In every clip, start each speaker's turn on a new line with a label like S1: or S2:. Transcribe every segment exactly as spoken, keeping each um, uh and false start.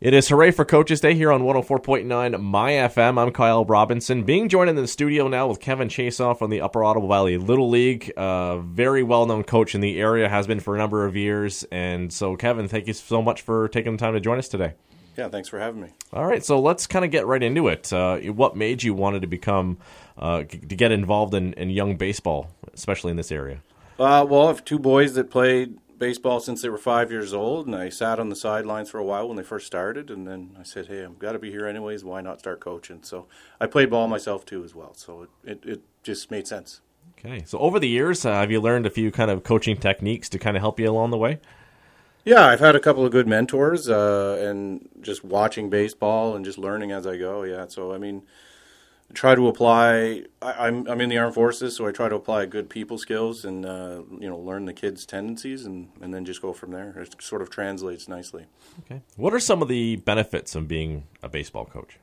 S1: It is Hooray for Coaches Day here on one oh four point nine My F M. I'm Kyle Robinson, being joined in the studio now with Kevin Chasoff from the Upper Ottawa Valley Little League. Uh, very well-known coach in the area, has been for a number of years. And so, Kevin, thank you so much for taking the time to join us today.
S2: Yeah, thanks for having me.
S1: All right, so let's kind of get right into it. Uh, what made you wanted to become, uh, to get involved in, in young baseball, especially in this area?
S2: Uh, well, I have two boys that played baseball since they were five years old, and I sat on the sidelines for a while when they first started, and then I said, hey, I've got to be here anyways, why not start coaching? So I played ball myself too as well, so it, it, it just made sense.
S1: Okay, so over the years, uh, have you learned a few kind of coaching techniques to kind of help you along the way?
S2: Yeah, I've had a couple of good mentors, uh, and just watching baseball and just learning as I go, yeah. So, I mean, I try to apply, I, I'm I'm in the armed forces, so I try to apply good people skills and, uh, you know, learn the kids' tendencies and, and then just go from there. It sort of translates nicely.
S1: Okay. What are some of the benefits of being a baseball coach?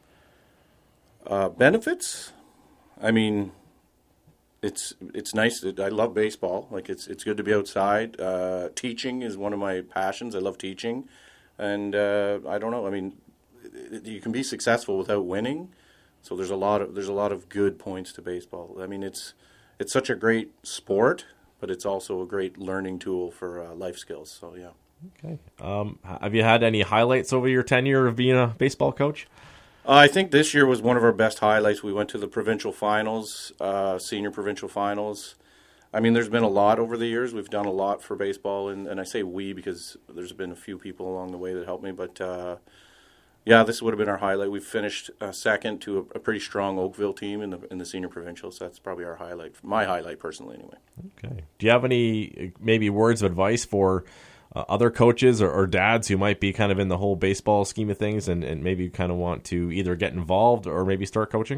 S2: Uh, benefits? I mean... It's it's nice. I love baseball. Like it's it's good to be outside. Uh, teaching is one of my passions. I love teaching, and uh, I don't know. I mean, you can be successful without winning. So there's a lot of there's a lot of good points to baseball. I mean, it's it's such a great sport, but it's also a great learning tool for uh, life skills. So yeah.
S1: Okay. Um, have you had any highlights over your tenure of being a baseball coach?
S2: Uh, I think this year was one of our best highlights. We went to the provincial finals, uh, senior provincial finals. I mean, there's been a lot over the years. We've done a lot for baseball, and, and I say we because there's been a few people along the way that helped me. But, uh, yeah, this would have been our highlight. We finished uh, second to a, a pretty strong Oakville team in the in the senior provincial, so that's probably our highlight, my highlight personally anyway.
S1: Okay. Do you have any maybe words of advice for Uh, other coaches or, or dads who might be kind of in the whole baseball scheme of things and, and maybe kind of want to either get involved or maybe start coaching?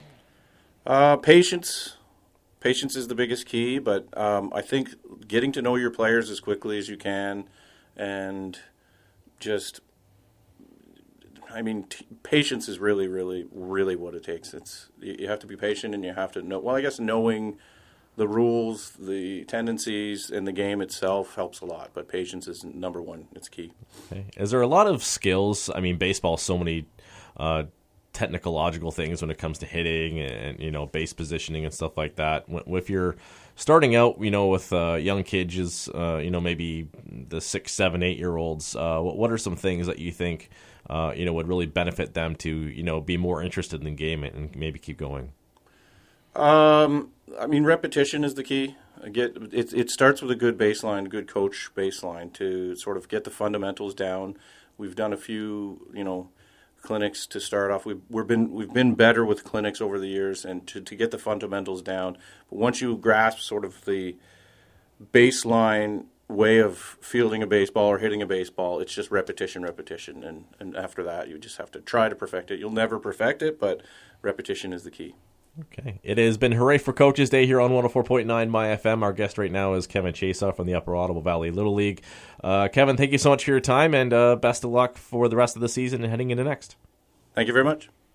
S2: Uh, patience. Patience is the biggest key, but um, I think getting to know your players as quickly as you can and just, I mean, t- patience is really, really, really what it takes. It's you have to be patient and you have to know, well, I guess knowing the rules, the tendencies, and the game itself helps a lot, but patience is number one. It's key.
S1: Okay. Is there a lot of skills? I mean, baseball, so many uh, technological things when it comes to hitting and, you know, base positioning and stuff like that. When, if you're starting out, you know, with uh, young kids, uh, you know, maybe the six, seven, eight-year-olds, uh, what, what are some things that you think, uh, you know, would really benefit them to, you know, be more interested in the game and maybe keep going?
S2: Um, I mean, repetition is the key. Get it. It starts with a good baseline, good coach baseline to sort of get the fundamentals down. We've done a few, you know, clinics to start off. We've we've been we've been better with clinics over the years, and to to get the fundamentals down. But once you grasp sort of the baseline way of fielding a baseball or hitting a baseball, it's just repetition, repetition, and and after that, you just have to try to perfect it. You'll never perfect it, but repetition is the key.
S1: Okay. It has been Hooray for Coaches Day here on one oh four point nine My F M. Our guest right now is Kevin Chasoff from the Upper Ottawa Valley Little League. Uh, Kevin, thank you so much for your time, and uh, best of luck for the rest of the season and heading into next.
S2: Thank you very much.